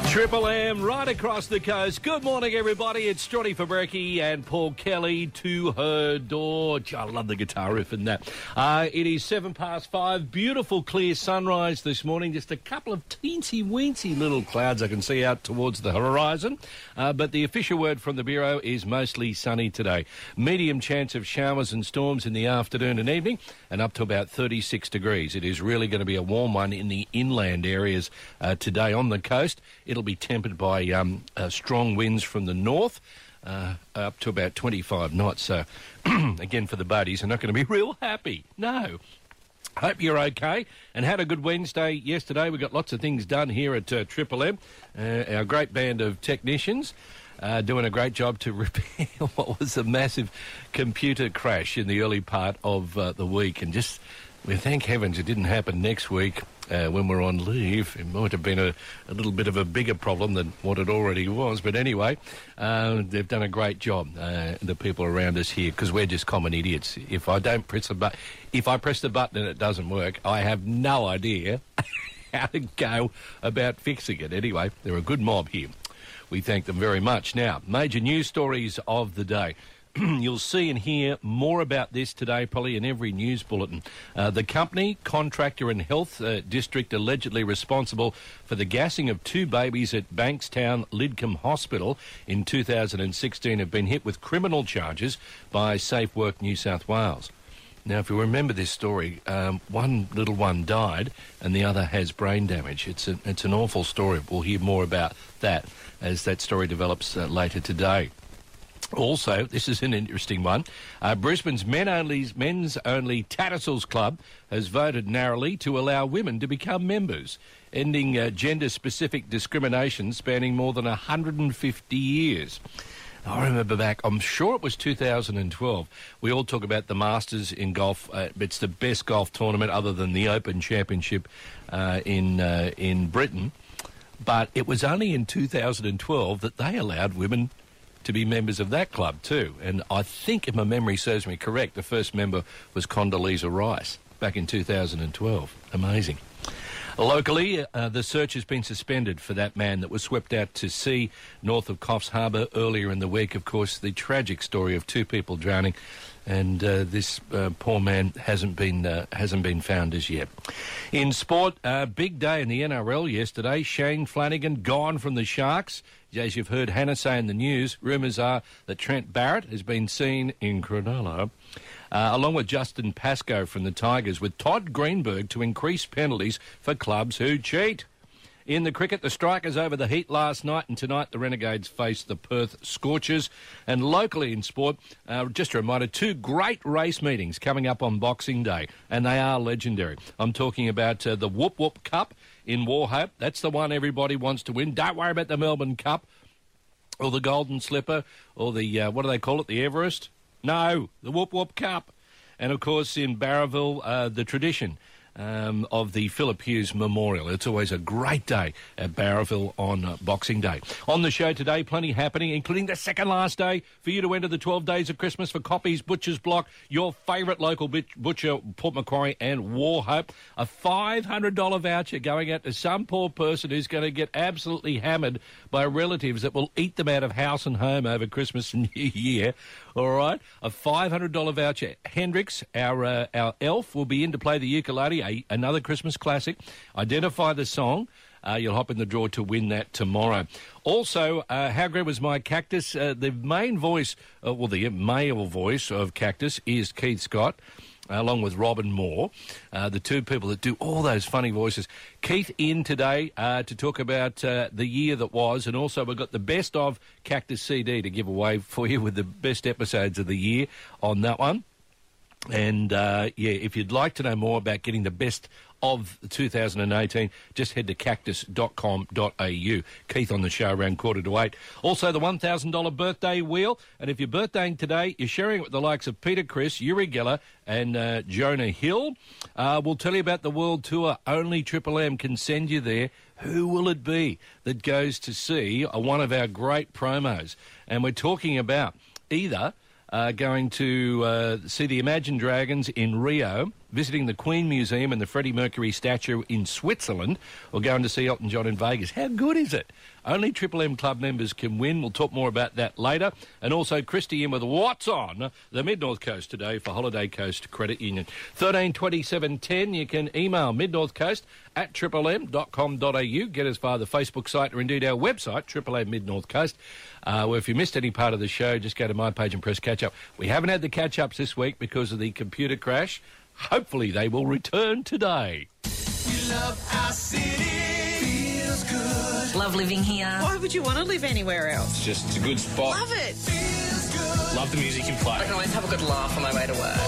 Triple M right across the coast. Good morning, everybody. It's Johnny Faberki and Paul Kelly to her door. I love the guitar riff in that. It is 5:07. Beautiful clear sunrise this morning. Just a couple of teensy-weensy little clouds I can see out towards the horizon. But the official word from the Bureau is mostly sunny today. Medium chance of showers and storms in the afternoon and evening, and up to about 36 degrees. It is really going to be a warm one in the inland areas today on the coast. It'll be tempered by strong winds from the north, up to about 25 knots. So, again, for the buddies, they're not going to be real happy. No. Hope you're okay and had a good Wednesday yesterday. We got lots of things done here at Triple M. Our great band of technicians doing a great job to repair what was a massive computer crash in the early part of the week. And just, we thank heavens it didn't happen next week. When we're on leave, it might have been a little bit of a bigger problem than what it already was. But anyway, they've done a great job, the people around us here, because we're just common idiots. If I don't press the button, if I press the button and it doesn't work, I have no idea how to go about fixing it. Anyway, they're a good mob here. We thank them very much. Now, major news stories of the day. You'll see and hear more about this today, probably in every news bulletin. The company, contractor and health district allegedly responsible for the gassing of two babies at Bankstown Lidcombe Hospital in 2016 have been hit with criminal charges by Safe Work New South Wales. Now, if you remember this story, one little one died and the other has brain damage. It's an awful story. We'll hear more about that as that story develops later today. Also, this is an interesting one. Brisbane's men's only Tattersalls Club has voted narrowly to allow women to become members, ending gender-specific discrimination spanning more than 150 years. I remember back, I'm sure it was 2012, we all talk about the Masters in golf. It's the best golf tournament other than the Open Championship in Britain. But it was only in 2012 that they allowed women to be members of that club too. And I think, if my memory serves me correct, the first member was Condoleezza Rice back in 2012. Amazing. Locally, the search has been suspended for that man that was swept out to sea north of Coffs Harbour earlier in the week. Of course, the tragic story of two people drowning, and this poor man hasn't been found as yet. In sport, big day in the NRL yesterday. Shane Flanagan gone from the Sharks. As you've heard Hannah say in the news, rumours are that Trent Barrett has been seen in Cronulla, along with Justin Pascoe from the Tigers, with Todd Greenberg to increase penalties for clubs who cheat. In the cricket, the Strikers over the Heat last night, and tonight the Renegades face the Perth Scorchers. And locally in sport, just a reminder, two great race meetings coming up on Boxing Day, and they are legendary. I'm talking about the Whoop Whoop Cup in Wauchope. That's the one everybody wants to win. Don't worry about the Melbourne Cup or the Golden Slipper or the, what do they call it, the Everest? No, the Whoop Whoop Cup. And, of course, in Barraville, the tradition of the Philip Hughes Memorial. It's always a great day at Barraville on Boxing Day. On the show today, plenty happening, including the second last day for you to enter the 12 Days of Christmas for Coppy's Butcher's Block, your favourite local butcher, Port Macquarie and Wauchope. A $500 voucher going out to some poor person who's going to get absolutely hammered by relatives that will eat them out of house and home over Christmas and New Year. All right, a $500 voucher. Hendrix, our elf, will be in to play the ukulele, another Christmas classic. Identify the song. You'll hop in the draw to win that tomorrow. Also, how great was my Cactus? The main voice, the male voice of Cactus is Keith Scott, along with Robin Moore, the two people that do all those funny voices. Keith in today to talk about the year that was, and also we've got the best of Cactus CD to give away for you with the best episodes of the year on that one. And, if you'd like to know more about getting the best of 2018, just head to cactus.com.au. Keith on the show around 7:45. Also, the $1,000 birthday wheel. And if you're birthdaying today, you're sharing it with the likes of Peter Criss, Uri Geller and Jonah Hill. We'll tell you about the world tour. Only Triple M can send you there. Who will it be that goes to see one of our great promos? And we're talking about either going to see the Imagine Dragons in Rio visiting the Queen Museum and the Freddie Mercury statue in Switzerland, or going to see Elton John in Vegas. How good is it? Only Triple M Club members can win. We'll talk more about that later. And also Christy in with What's On the Mid-North Coast today for Holiday Coast Credit Union. 132710, you can email midnorthcoast@triplem.com.au. Get us via the Facebook site or indeed our website, Triple M Mid-North Coast. Where if you missed any part of the show, just go to my page and press catch-up. We haven't had the catch-ups this week because of the computer crash. Hopefully they will return today. We love our city. Feels good. Love living here. Why would you want to live anywhere else? It's a good spot. Love it. Feels good. Love the music you play. I can always have a good laugh on my way to work.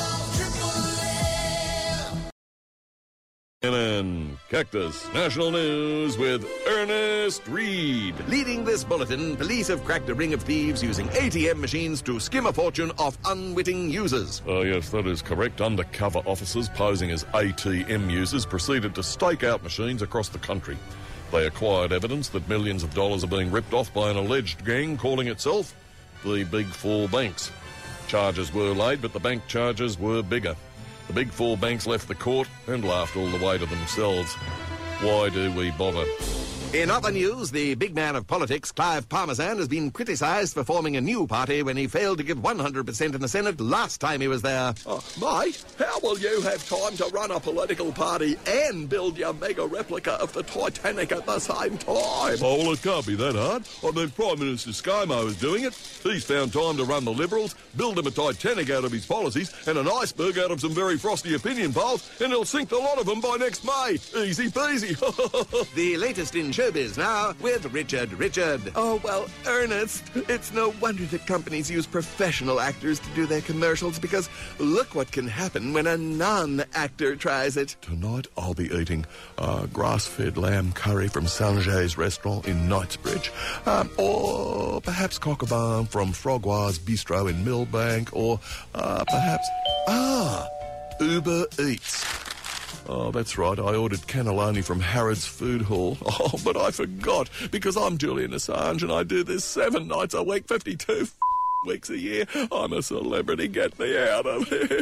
CNN Cactus National News with Ernest Reed. Leading this bulletin, police have cracked a ring of thieves using ATM machines to skim a fortune off unwitting users. Yes, that is correct. Undercover officers posing as ATM users proceeded to stake out machines across the country. They acquired evidence that millions of dollars are being ripped off by an alleged gang calling itself the Big Four Banks. Charges were laid, but the bank charges were bigger. The Big Four banks left the court and laughed all the way to themselves. Why do we bother? In other news, the big man of politics, Clive Parmesan, has been criticised for forming a new party when he failed to give 100% in the Senate last time he was there. Oh, mate, how will you have time to run a political party and build your mega replica of the Titanic at the same time? Oh, well, it can't be that hard. I mean, Prime Minister ScoMo is doing it. He's found time to run the Liberals, build him a Titanic out of his policies, and an iceberg out of some very frosty opinion polls, and he'll sink the lot of them by next May. Easy peasy. The latest in showbiz now with Richard. Oh, well, Ernest, it's no wonder that companies use professional actors to do their commercials, because look what can happen when a non-actor tries it. Tonight I'll be eating grass-fed lamb curry from Sanjay's restaurant in Knightsbridge. Or perhaps coq au vin from Frogwa's Bistro in Millbank. Or perhaps... Uber Eats. Oh, that's right. I ordered cannelloni from Harrods Food Hall. Oh, but I forgot, because I'm Julian Assange and I do this 7 nights a week, 52 weeks a year. I'm a celebrity. Get me out of here.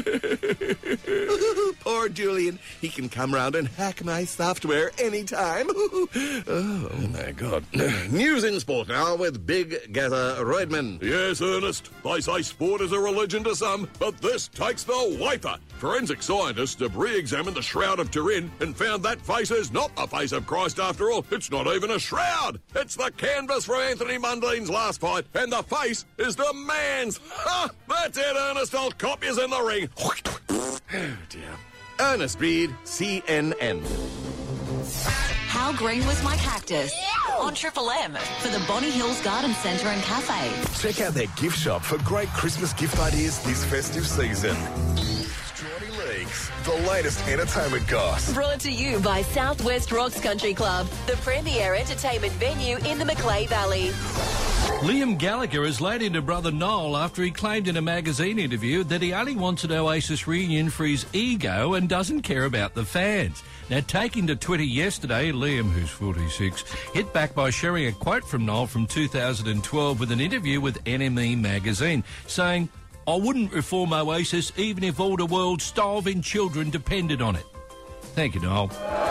Poor Julian. He can come round and hack my software anytime. Oh, my God. News in sport now with Big Gather Roydman. Yes, Ernest. They say sport is a religion to some, but this takes the wafer. Forensic scientists have re-examined the Shroud of Turin and found that face is not the face of Christ after all. It's not even a shroud. It's the canvas from Anthony Mundine's last fight, and the face is the man's. Ha! That's it, Ernest. I'll cop yous in the ring. Oh, dear. Ernest Reed, CNN. How green was my cactus? On Triple M for the Bonnie Hills Garden Centre and Cafe. Check out their gift shop for great Christmas gift ideas this festive season. The latest entertainment goss. Brought to you by Southwest Rocks Country Club, the premier entertainment venue in the Macleay Valley. Liam Gallagher has laid into brother Noel after he claimed in a magazine interview that he only wants an Oasis reunion for his ego and doesn't care about the fans. Now, taking to Twitter yesterday, Liam, who's 46, hit back by sharing a quote from Noel from 2012 with an interview with NME magazine, saying, "I wouldn't reform Oasis even if all the world's starving children depended on it." Thank you, Noel.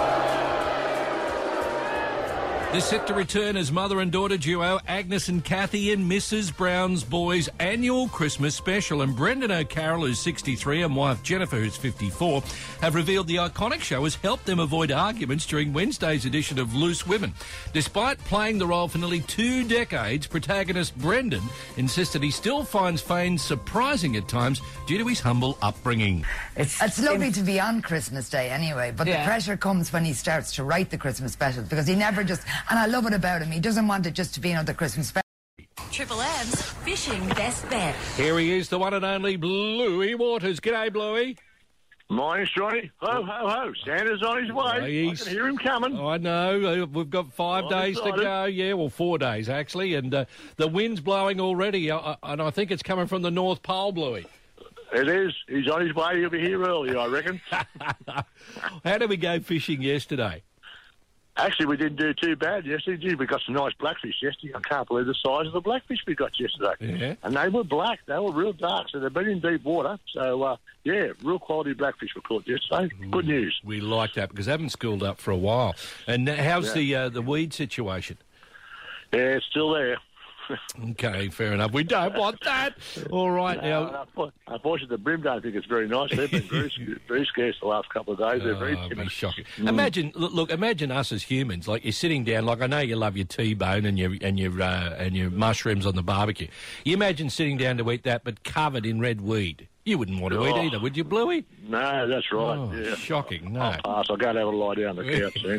They're set to return as mother and daughter duo Agnes and Kathy in Mrs. Brown's Boys annual Christmas special. And Brendan O'Carroll, who's 63, and wife Jennifer, who's 54, have revealed the iconic show has helped them avoid arguments during Wednesday's edition of Loose Women. Despite playing the role for nearly 2 decades, protagonist Brendan insisted he still finds Fane surprising at times due to his humble upbringing. It's lovely to be on Christmas Day anyway, but the pressure comes when he starts to write the Christmas specials, because he never just... And I love it about him. He doesn't want it just to be another Christmas special. Triple M's Fishing Best Bet. Here he is, the one and only Bluey Waters. G'day, Bluey. Morning, Johnny. Ho, ho, ho. Santa's on his way. I can hear him coming. I know. We've got 5 days to go. Yeah, well, 4 days, actually. And the wind's blowing already, and I think it's coming from the North Pole, Bluey. It is. He's on his way. He'll be here early, I reckon. How did we go fishing yesterday? Actually, we didn't do too bad yesterday. We got some nice blackfish yesterday. I can't believe the size of the blackfish we got yesterday. Yeah. And they were black. They were real dark, so they've been in deep water. So, real quality blackfish were caught yesterday. Good news. We like that because they haven't schooled up for a while. And how's the weed situation? Yeah, it's still there. Okay, fair enough. We don't want that. All right, now. Unfortunately, the brim don't think it's very nice. They've been very scarce the last couple of days. They're very timid. Shocking. Imagine, imagine us as humans. Like you're sitting down. Like I know you love your T-bone and your mushrooms on the barbecue. You imagine sitting down to eat that, but covered in red weed. You wouldn't want to eat either, would you, Bluey? No, that's right. Oh, yeah. Shocking. No. I'll pass. I'll go and have a lie down on the couch soon.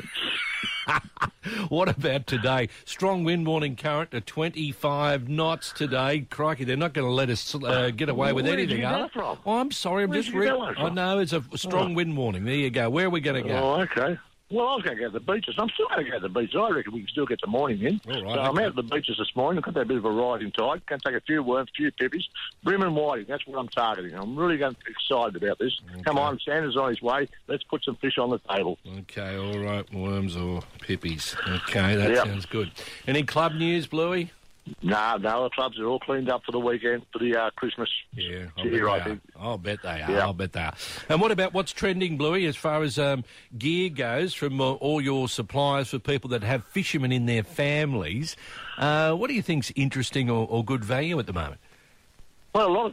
What about today? Strong wind warning current to 25 knots today. Crikey, they're not going to let us get away with anything, are they? From? Oh, I'm sorry. I'm just I know it's a strong wind warning. There you go. Where are we going to go? Oh, okay. Well, I was going to go to the beaches. I'm still going to go to the beaches. I reckon we can still get the morning in. All right, so I'm out at the beaches this morning. I've got that bit of a rising tide. Can take a few worms, a few pippies, brim and whiting. That's what I'm targeting. I'm really excited about this. Okay. Come on, Santa's on his way. Let's put some fish on the table. Okay, all right, worms or pippies. Okay, that sounds good. Any club news, Bluey? No, the clubs are all cleaned up for the weekend, for the Christmas cheer, I think. I'll bet they are. Yeah. I'll bet they are. And what about what's trending, Bluey, as far as gear goes from all your suppliers for people that have fishermen in their families? What do you think's interesting or good value at the moment? Well, a lot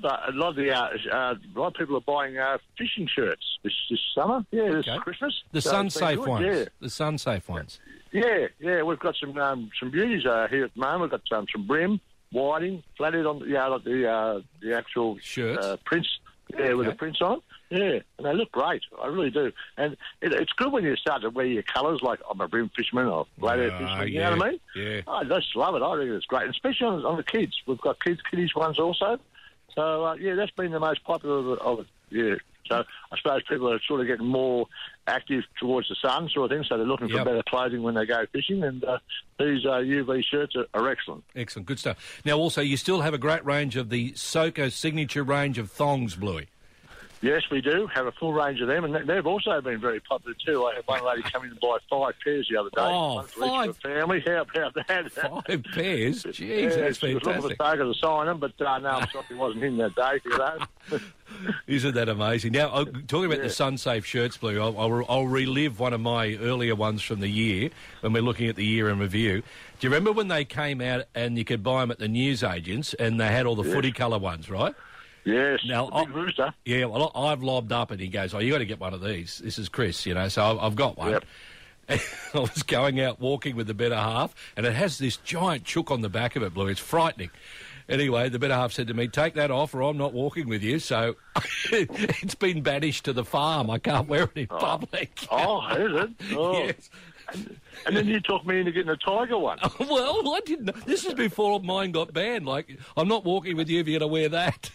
of people are buying fishing shirts this summer. Yeah, this Christmas. The sun-safe ones. Yeah. The sun-safe ones. Yeah, we've got some beauties here at the moment. We've got some brim, whiting, flathead on the actual shirts, prints. Yeah, with the prints on. Yeah, and they look great. I really do. And it's good when you start to wear your colours, like I'm a brim fisherman or flathead fisherman. You know what I mean? Yeah. I just love it. I think it's great, and especially on the kids. We've got kiddies ones also. So that's been the most popular of it. Yeah. So I suppose people are sort of getting more active towards the sun sort of thing, so they're looking for better clothing when they go fishing, and these UV shirts are excellent. Excellent, good stuff. Now, also, you still have a great range of the Soko signature range of thongs, Bluey. Yes, we do have a full range of them, and they've also been very popular too. I had one lady come in and buy 5 pairs the other day. Oh, one for each of the family. How about that? 5 pairs? Jeez, that's fantastic. She was looking for the target to sign them, but no, I'm sorry he wasn't in that day, you know. Isn't that amazing? Now, talking about the sun-safe shirts, Blue, I'll relive one of my earlier ones from the year when we're looking at the year in review. Do you remember when they came out and you could buy them at the newsagents and they had all the footy colour ones, right? Yes, now, big rooster. Yeah, well, I've lobbed up and he goes, you got to get one of these. This is Chris, you know, so I've got one. Yep. I was going out walking with the better half and it has this giant chook on the back of it, Blue. It's frightening. Anyway, the better half said to me, take that off or I'm not walking with you. So it's been banished to the farm. I can't wear it in public. Oh, is it? Oh. Yes. And then you talked me into getting a tiger one. Well, I didn't know. This is before mine got banned. Like, I'm not walking with you if you're going to wear that.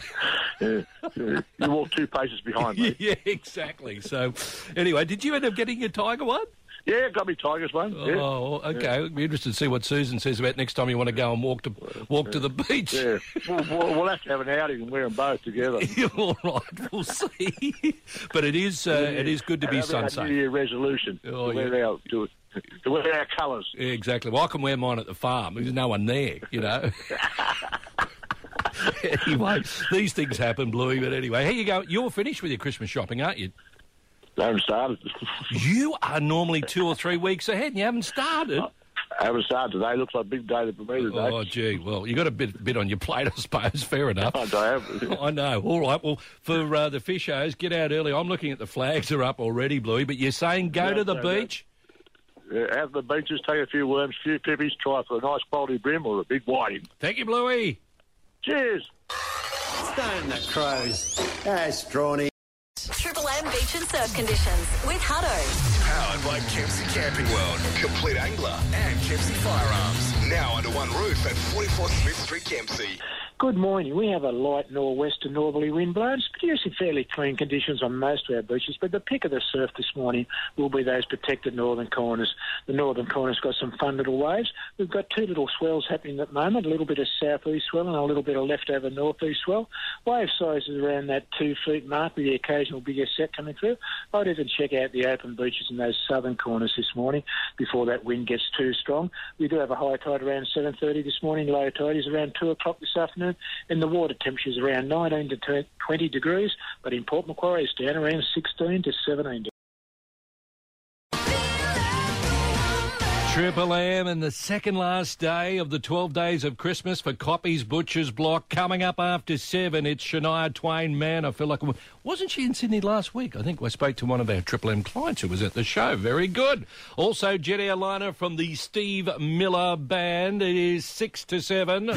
You walk 2 paces behind me. Yeah, exactly. So, anyway, did you end up getting your tiger one? Yeah, got me Tigers one. Oh, okay. I'd be interested to see what Susan says about next time you want to go and walk to the beach. Yeah, we'll have to have an outing and wear them both together. All right, we'll see. But it is good to be sun-safe. New Year resolution to wear our colours. Yeah, exactly. Well, I can wear mine at the farm. There's no one there, you know. Anyway, these things happen, Bluey. But anyway, here you go. You're finished with your Christmas shopping, aren't you? I haven't started. You are normally 2 or 3 weeks ahead and you haven't started. I haven't started today. Looks like a big day for me today. Oh, gee. Well, you got a bit on your plate, I suppose. Fair enough. I have. I know. All right. Well, for the fishers, get out early. I'm looking at the flags are up already, Bluey, but you're saying go to the beach? Out of the beaches, take a few worms, a few pippies, try for a nice quality brim or a big whiting. Thank you, Bluey. Cheers. Stone the crows. That's Strawny. Triple M Beach and Surf Conditions with Hutto. Powered by Kempsey Camping World, Complete Angler and Kempsey Firearms. Now under one roof at 44 Smith Street, Kempsey. Good morning. We have a light nor'west to northerly wind blowing. It's producing fairly clean conditions on most of our beaches, but the pick of the surf this morning will be those protected northern corners. The northern corner's got some fun little waves. We've got two little swells happening at the moment, a little bit of south-east swell and a little bit of leftover north-east swell. Wave size is around that 2 feet mark with the occasional bigger set coming through. I'd even check out the open beaches in those southern corners this morning before that wind gets too strong. We do have a high tide around 7:30 this morning. Low tide is around 2 o'clock this afternoon. And the water temperature is around 19 to 20 degrees, but in Port Macquarie it's down around 16 to 17 degrees. Triple M and the second last day of the 12 days of Christmas for Coppy's Butcher's Block. Coming up after 7, it's Shania Twain. Man, I feel like... Wasn't she in Sydney last week? I think I spoke to one of our Triple M clients who was at the show. Very good. Also, jet airliner from the Steve Miller Band. It is 6 to 7.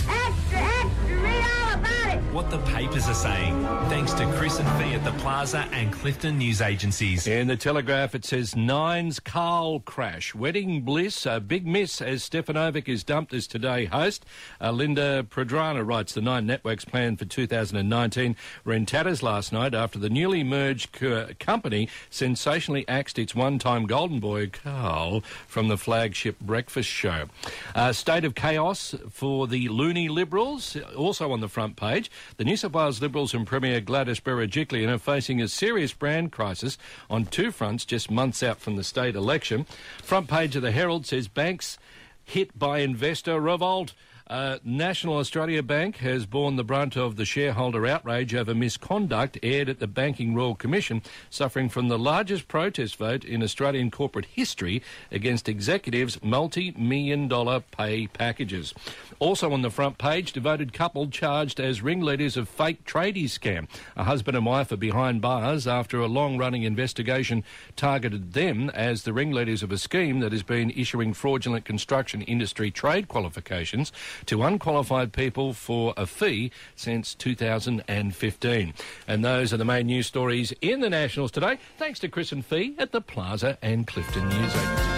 What the papers are saying, thanks to Chris and Fee at the Plaza and Clifton News Agencies. In the Telegraph, it says Nine's Carl crash. Wedding bliss, a big miss as Stefanovic is dumped as Today host. Linda Predrana writes the Nine Network's plan for 2019 were in tatters last night after the newly merged company sensationally axed its one-time golden boy, Carl, from the flagship breakfast show. State of chaos for the loony Liberals, also on the front page. The New South Wales Liberals and Premier Gladys Berejiklian are facing a serious brand crisis on two fronts just months out from the state election. Front page of the Herald says banks hit by investor revolt. National Australia Bank has borne the brunt of the shareholder outrage over misconduct aired at the Banking Royal Commission, suffering from the largest protest vote in Australian corporate history against executives' multi-million-dollar pay packages. Also on the front page, devoted couple charged as ringleaders of fake tradie scam. A husband and wife are behind bars after a long-running investigation targeted them as the ringleaders of a scheme that has been issuing fraudulent construction industry trade qualifications to unqualified people for a fee since 2015. And those are the main news stories in the Nationals today, thanks to Chris and Fee at the Plaza and Clifton News Agency.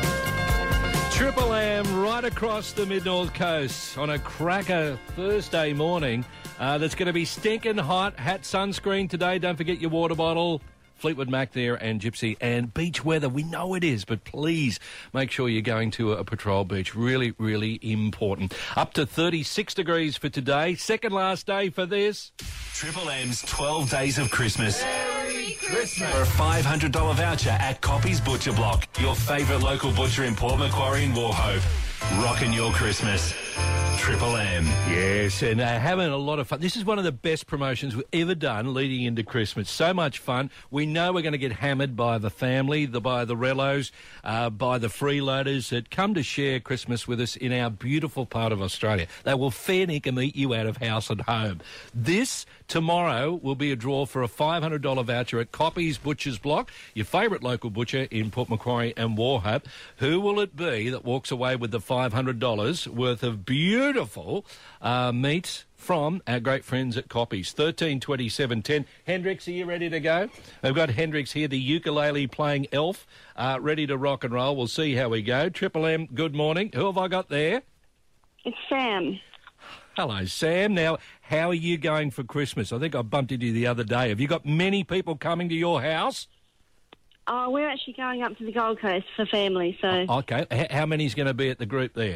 Triple M right across the Mid-North Coast on a cracker Thursday morning. That's going to be stinking hot. Hat, sunscreen today. Don't forget your water bottle. Fleetwood Mac there and Gypsy, and beach weather. We know it is, but please make sure you're going to a patrol beach. Really, really important. Up to 36 degrees for today. Second last day for this. Triple M's 12 Days of Christmas. Merry Christmas. For a $500 voucher at Coppy's Butcher Block, your favourite local butcher in Port Macquarie and Wauchope. Rocking your Christmas. Triple M. Yes, and having a lot of fun. This is one of the best promotions we've ever done leading into Christmas. So much fun. We know we're going to get hammered by the family, by the Rellos, by the freeloaders that come to share Christmas with us in our beautiful part of Australia. They will fair dinkum eat you out of house and home. This, tomorrow, will be a draw for a $500 voucher at Coppy's Butcher's Block, your favourite local butcher in Port Macquarie and Wauchope. Who will it be that walks away with the $500 worth of beautiful meat from our great friends at Coppy's? 132710. Hendrix, are you ready to go? We've got Hendrix here, the ukulele playing elf, ready to rock and roll. We'll see how we go. Triple M, good morning. Who have I got there? It's Sam. Hello, Sam. Now, how are you going for Christmas? I think I bumped into you the other day. Have you got many people coming to your house? Oh, we're actually going up to the Gold Coast for family, so... Okay. How many's going to be at the group there?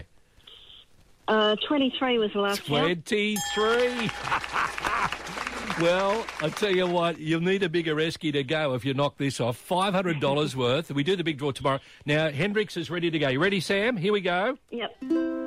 23 was the last count. 23! Well, I tell you what, you'll need a bigger esky to go if you knock this off. $500 worth. We do the big draw tomorrow. Now, Hendrix is ready to go. You ready, Sam? Here we go. Yep.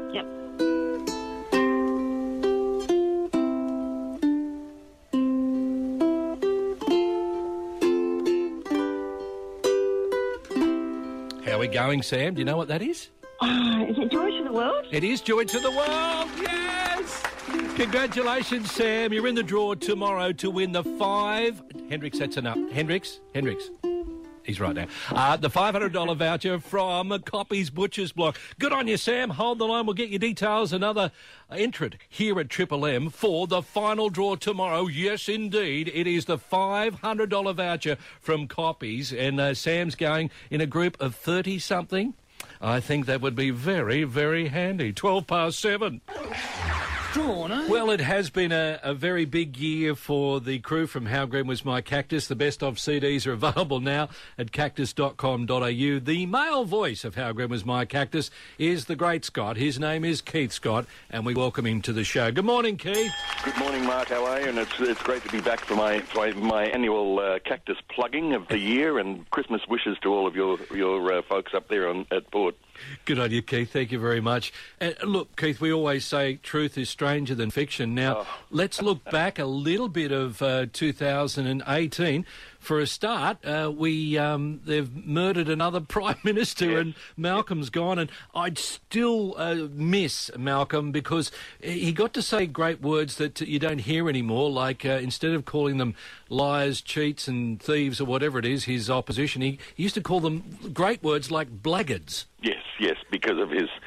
How are we going, Sam? Do you know what that is? Is it Joy to the World? It is Joy to the World, yes! Congratulations, Sam. You're in the draw tomorrow to win the Hendrix, that's enough. Hendrix. He's right now. The $500 voucher from Coppy's Butcher's Block. Good on you, Sam. Hold the line. We'll get your details. Another entrant here at Triple M for the final draw tomorrow. Yes, indeed. It is the $500 voucher from Coppy's. And Sam's going in a group of 30-something. I think that would be very, very handy. 7:12. drawn, eh? Well, it has been a very big year for the crew from How Green Was My Cactus. The best of CDs are available now at cactus.com.au. The male voice of How Green Was My Cactus is the great Scott. His name is Keith Scott, and we welcome him to the show. Good morning, Keith. Good morning, Mark. How are you? And it's great to be back for my annual cactus plugging of the year, and Christmas wishes to all of your folks up there at Port. Good on you, Keith. Thank you very much. Look, Keith, we always say truth is stranger than fiction. Now, let's look back a little bit of 2018. For a start, they've murdered another Prime Minister, and Malcolm's gone. And I'd still miss Malcolm because he got to say great words that you don't hear anymore, like instead of calling them liars, cheats and thieves or whatever it is, his opposition, he used to call them great words like blackguards. Yes, because of his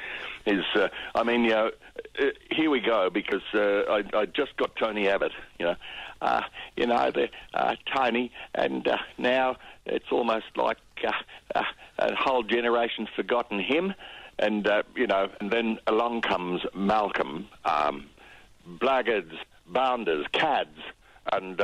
here we go, because I just got Tony Abbott, they're Tony, and now it's almost like a whole generation's forgotten him, and then along comes Malcolm, blackguards, bounders, cads, and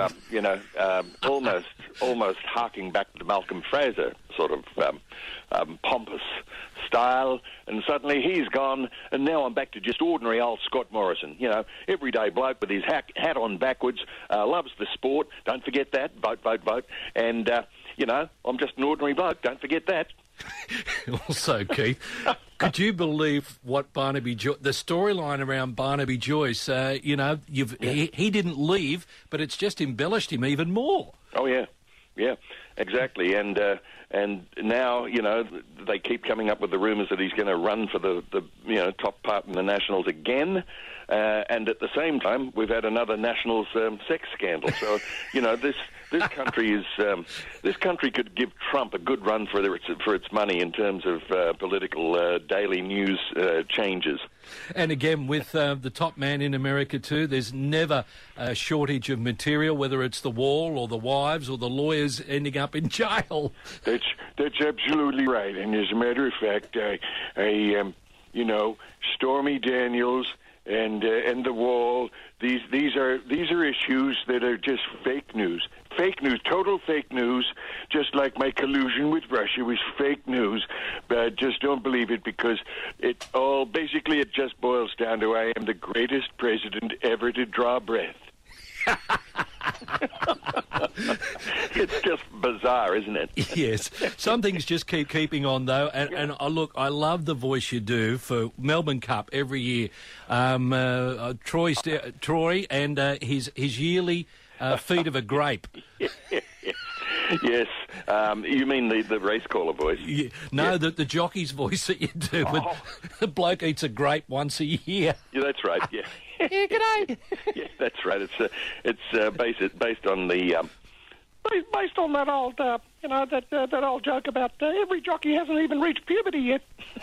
almost harking back to Malcolm Fraser sort of pompous style, and suddenly he's gone, and now I'm back to just ordinary old Scott Morrison, everyday bloke with his hat on backwards, loves the sport, don't forget that, vote, and I'm just an ordinary bloke, don't forget that. Also, Keith, could you believe what Barnaby Joyce, the storyline around Barnaby Joyce, he didn't leave, but it's just embellished him even more. Oh, yeah, exactly, and now, they keep coming up with the rumours that he's going to run for the top part in the Nationals again, and at the same time, we've had another Nationals sex scandal. So, this country is this country could give Trump a good run for its money in terms of political daily news changes. And again, with the top man in America too, there's never a shortage of material, whether it's the wall or the wives or the lawyers ending up in jail. That's absolutely right. And as a matter of fact, Stormy Daniels and the wall. These are issues that are just fake news. Fake news, total fake news, just like my collusion with Russia was fake news. But just don't believe it, because it just boils down to I am the greatest president ever to draw breath. It's just bizarre, isn't it? Yes. Some things just keeping on, though. And look, I love the voice you do for Melbourne Cup every year. Troy and his yearly feed of a grape. Yes. You mean the race caller voice? Yeah. No, the jockey's voice that you do. Oh. The bloke eats a grape once a year. Yeah, that's right. Yeah. Yeah, g'day. Yeah, that's right. It's based on the based on that old that old joke about every jockey hasn't even reached puberty yet.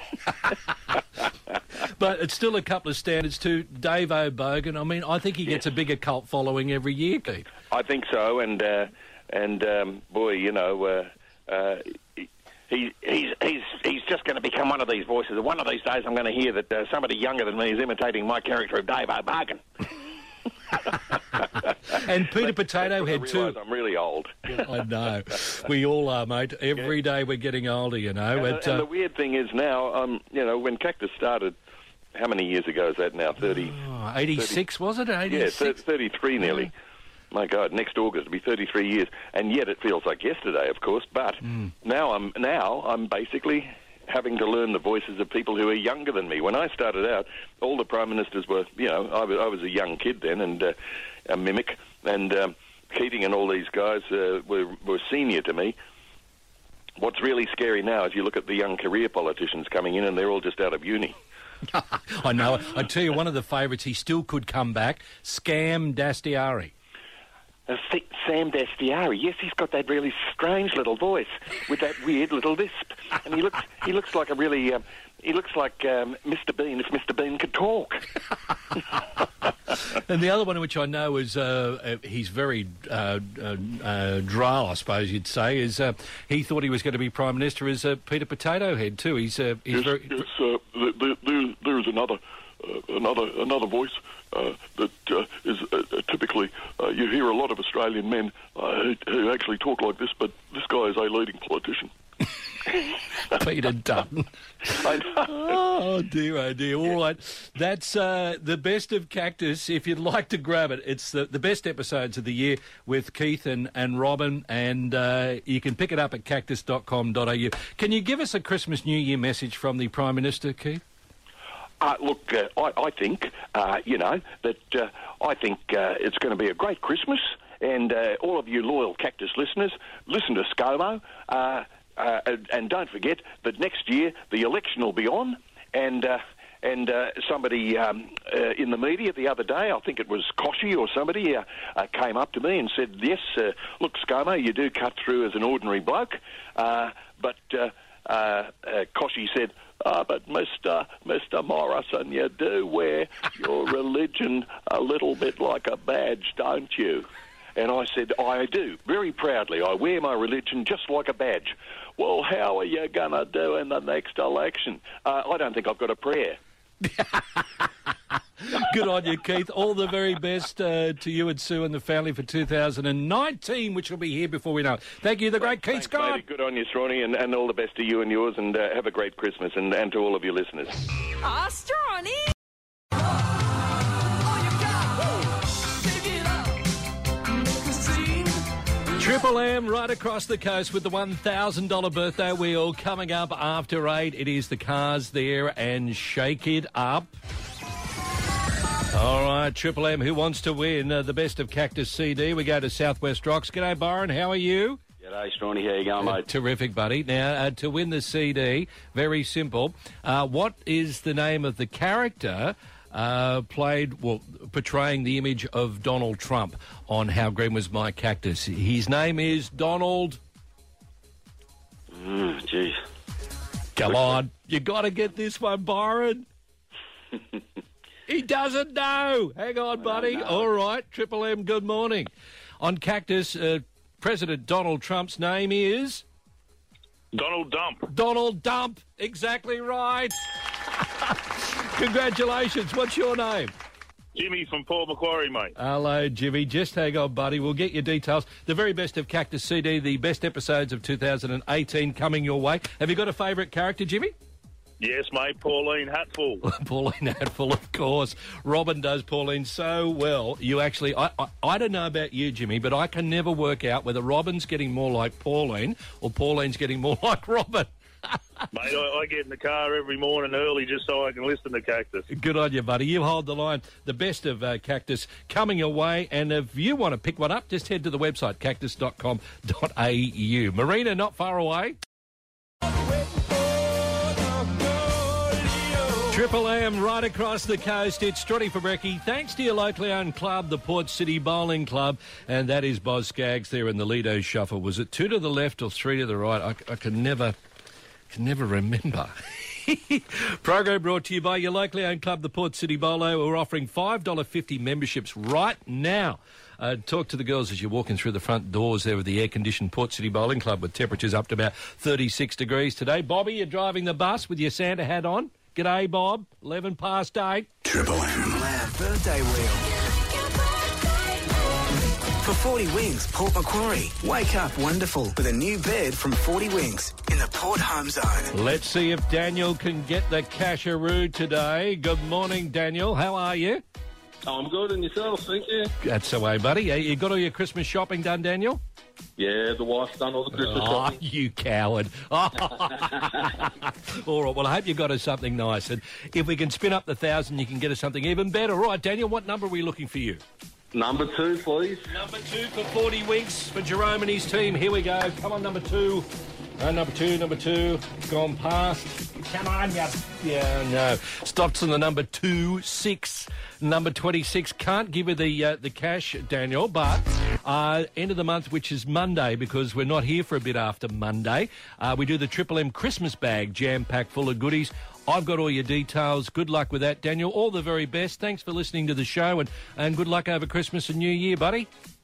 But it's still a couple of standards too. Dave O'Bogan, I mean, I think he gets a bigger cult following every year, Keith. I think so, and boy, He's just going to become one of these voices. One of these days I'm going to hear that somebody younger than me is imitating my character of Dave O'Bargain. And Peter Potato Head too. I'm really old. I know. We all are, mate. Every day we're getting older, And the weird thing is now, when Cactus started, how many years ago is that now? 86, was it? 86? Yeah, 33 nearly. My God, next August will be 33 years, and yet it feels like yesterday, of course. But now I'm basically having to learn the voices of people who are younger than me. When I started out, all the prime ministers were, I was a young kid then, and a mimic, and Keating and all these guys were senior to me. What's really scary now is you look at the young career politicians coming in, and they're all just out of uni. I know. I tell you, one of the favourites, he still could come back, Scam Dastyari. Sam Dastyari, yes, he's got that really strange little voice with that weird little lisp, and he looks like a really Mr. Bean if Mr. Bean could talk. And the other one, which I know is he's very droll, I suppose you'd say, is he thought he was going to be Prime Minister, is Peter Potato Head too. He's very. Yes, there's another voice. that is typically you hear a lot of Australian men who actually talk like this, but this guy is a leading politician. Peter Dutton. I know. Oh, dear, oh, dear. All right. That's the best of Cactus. If you'd like to grab it, it's the best episodes of the year with Keith and Robin, and you can pick it up at cactus.com.au. Can you give us a Christmas New Year message from the Prime Minister, Keith? Look, I think, that I think it's going to be a great Christmas, and all of you loyal Cactus listeners, listen to ScoMo. And don't forget that next year the election will be on, and somebody in the media the other day, I think it was Koshy or somebody, came up to me and said, yes, look, ScoMo, you do cut through as an ordinary bloke, but Koshy said, but Mr. Morrison, you do wear your religion a little bit like a badge, don't you? And I said, I do, very proudly. I wear my religion just like a badge. Well, how are you going to do in the next election? I don't think I've got a prayer. Good on you, Keith. All the very best to you and Sue and the family for 2019, which will be here before we know it. Thank you, the great Keith Scott. Good on you, Strawny, and all the best to you and yours, and have a great Christmas, and to all of your listeners. Ah, Strawny! Triple M right across the coast with the $1,000 birthday wheel coming up after 8. It is the Cars there and Shake It Up. All right, Triple M, who wants to win the Best of Cactus CD? We go to Southwest Rocks. G'day, Byron. How are you? G'day, Strawny. How you going, mate? Terrific, buddy. Now, to win the CD, very simple. What is the name of the character portraying the image of Donald Trump on How Green Was My Cactus? His name is Donald... Jeez. Come on. You got to get this one, Byron. He doesn't know. Hang on, buddy. All right. Triple M, good morning. On Cactus, President Donald Trump's name is... Donald Dump. Donald Dump. Exactly right. Congratulations. What's your name? Jimmy from Port Macquarie, mate. Hello, Jimmy. Just hang on, buddy. We'll get your details. The very best of Cactus CD, the best episodes of 2018 coming your way. Have you got a favourite character, Jimmy? Yes, mate. Pauline Hatfull. Pauline Hatfull, of course. Robin does Pauline so well. You actually... I don't know about you, Jimmy, but I can never work out whether Robin's getting more like Pauline or Pauline's getting more like Robin. Mate, I get in the car every morning early just so I can listen to Cactus. Good on you, buddy. You hold the line. The best of Cactus coming your way. And if you want to pick one up, just head to the website, cactus.com.au. Marina, not far away. Triple M right across the coast. It's Strutty for Brekkie. Thanks to your locally owned club, the Port City Bowling Club, and that is Boz Skaggs there in the Lido Shuffle. Was it 2 to the left or 3 to the right? I can never remember. Program brought to you by your locally owned club, the Port City Bowling. We're offering $5.50 memberships right now. Talk to the girls as you're walking through the front doors there with the air-conditioned Port City Bowling Club with temperatures up to about 36 degrees today. Bobby, you're driving the bus with your Santa hat on. G'day, Bob. 11 past 8. Triple M birthday wheel. For 40 Wings, Port Macquarie. Wake up wonderful with a new bed from 40 Wings in the Port Home Zone. Let's see if Daniel can get the casharoo today. Good morning, Daniel. How are you? I'm good, and yourself, thank you. That's the way, buddy. You got all your Christmas shopping done, Daniel? Yeah, the wife's done all the Christmas shopping. Oh, you coward. All right, well, I hope you got us something nice. And if we can spin up the 1,000, you can get us something even better. All right, Daniel, what number are we looking for you? Number 2, please. Number 2 for 40 Winks for Jerome and his team. Here we go. Come on, number 2. Number two. Gone past. Come on, yeah, no. Stops on the number 26. Number 26. Can't give you the cash, Daniel, but end of the month, which is Monday, because we're not here for a bit after Monday, we do the Triple M Christmas bag, jam-packed full of goodies. I've got all your details. Good luck with that, Daniel. All the very best. Thanks for listening to the show, and good luck over Christmas and New Year, buddy.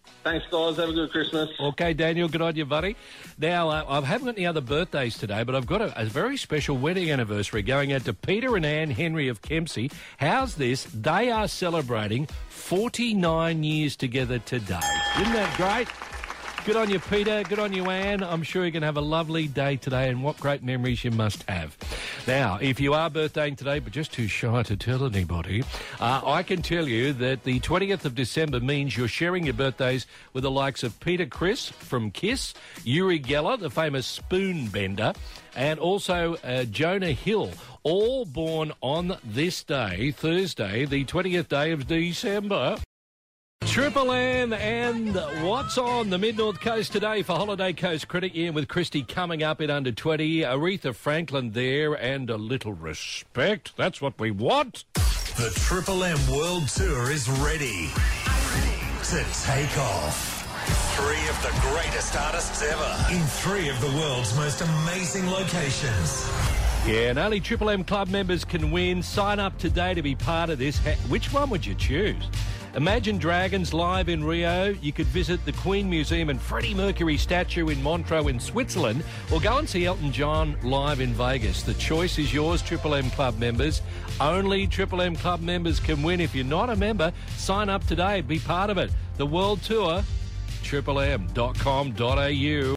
Thanks, guys. Have a good Christmas. Okay, Daniel, good on you, buddy. Now, I haven't got any other birthdays today, but I've got a very special wedding anniversary going out to Peter and Anne Henry of Kempsey. How's this? They are celebrating 49 years together today. Isn't that great? Good on you, Peter. Good on you, Anne. I'm sure you're going to have a lovely day today, and what great memories you must have. Now, if you are birthdaying today, but just too shy to tell anybody, I can tell you that the 20th of December means you're sharing your birthdays with the likes of Peter Criss from Kiss, Uri Geller, the famous spoon bender, and also Jonah Hill, all born on this day, Thursday, the 20th day of December. Triple M and what's on the Mid-North Coast today for Holiday Coast Credit Union with Christy coming up in under 20. Aretha Franklin there and a little respect. That's what we want. The Triple M World Tour is ready to take off. 3 of the greatest artists ever in 3 of the world's most amazing locations. Yeah, and only Triple M Club members can win. Sign up today to be part of this. Which one would you choose? Imagine Dragons live in Rio. You could visit the Queen Museum and Freddie Mercury statue in Montreux in Switzerland, or go and see Elton John live in Vegas. The choice is yours, Triple M Club members. Only Triple M Club members can win. If you're not a member, sign up today. Be part of it. The World Tour, triplem.com.au.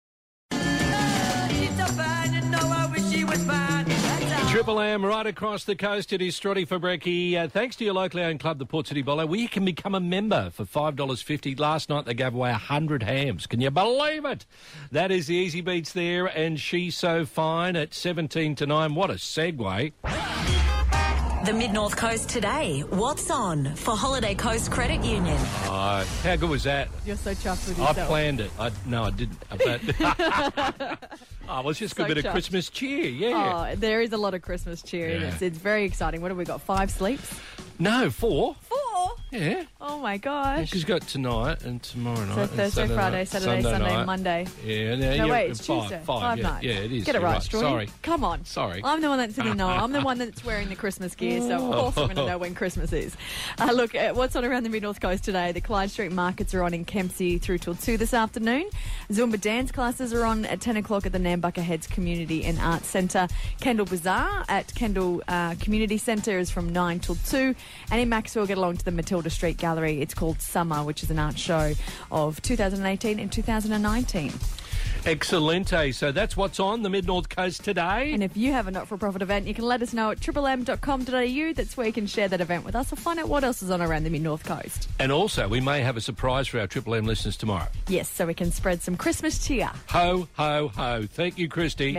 Triple M right across the coast. It is Strotty for Brekkie. Thanks to your locally owned club, the Port City Bowler, where you can become a member for $5.50. Last night they gave away 100 hams. Can you believe it? That is the Easy Beats there, and She's So Fine at 17 to 9. What a segue. The Mid-North Coast today. What's on for Holiday Coast Credit Union? How good was that? You're so chuffed with yourself. I planned it. No, I didn't. But well, it's just a good bit of Christmas cheer, yeah. Oh, there is a lot of Christmas cheer. Yeah. It's very exciting. What have we got, 5 sleeps? No, 4. 4? Yeah. Oh, my gosh. She's got tonight and tomorrow night. So Thursday, Friday, Saturday, Sunday, night. Monday. Yeah. No, wait, it's 5, Tuesday. 5 nights. Yeah, it is. Get it right, Stroy. Sorry. Come on. Sorry. I'm the one that's in the know. I'm the one that's wearing the Christmas gear, so of course I'm going to know when Christmas is. Look, what's on around the Mid-North Coast today? The Clyde Street markets are on in Kempsey through till 2 this afternoon. Zumba dance classes are on at 10 o'clock at the Nambucca Heads Community and Arts Centre. Kendall Bazaar at Kendall Community Centre is from 9 till 2. And in Maxwell, get along to the Matilda Street Gallery. It's called Summer, which is an art show of 2018 and 2019. Excellente. So that's what's on the Mid-North Coast today. And if you have a not-for-profit event, you can let us know at triplem.com.au. That's where you can share that event with us or find out what else is on around the Mid-North Coast. And also, we may have a surprise for our Triple M listeners tomorrow. Yes, so we can spread some Christmas cheer. Ho, ho, ho. Thank you, Christy.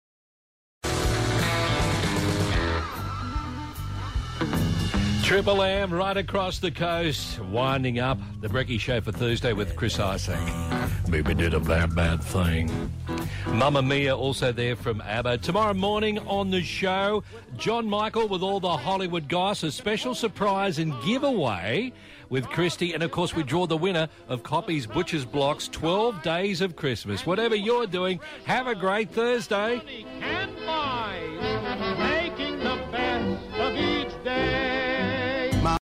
Triple M right across the coast, winding up the Brekkie Show for Thursday with Chris Isaac. Maybe did a bad thing. Mamma Mia also there from ABBA. Tomorrow morning on the show, John Michael with all the Hollywood goss, a special surprise and giveaway with Christy. And, of course, we draw the winner of Coppy's Butcher's Blocks 12 Days of Christmas. Whatever you're doing, have a great Thursday.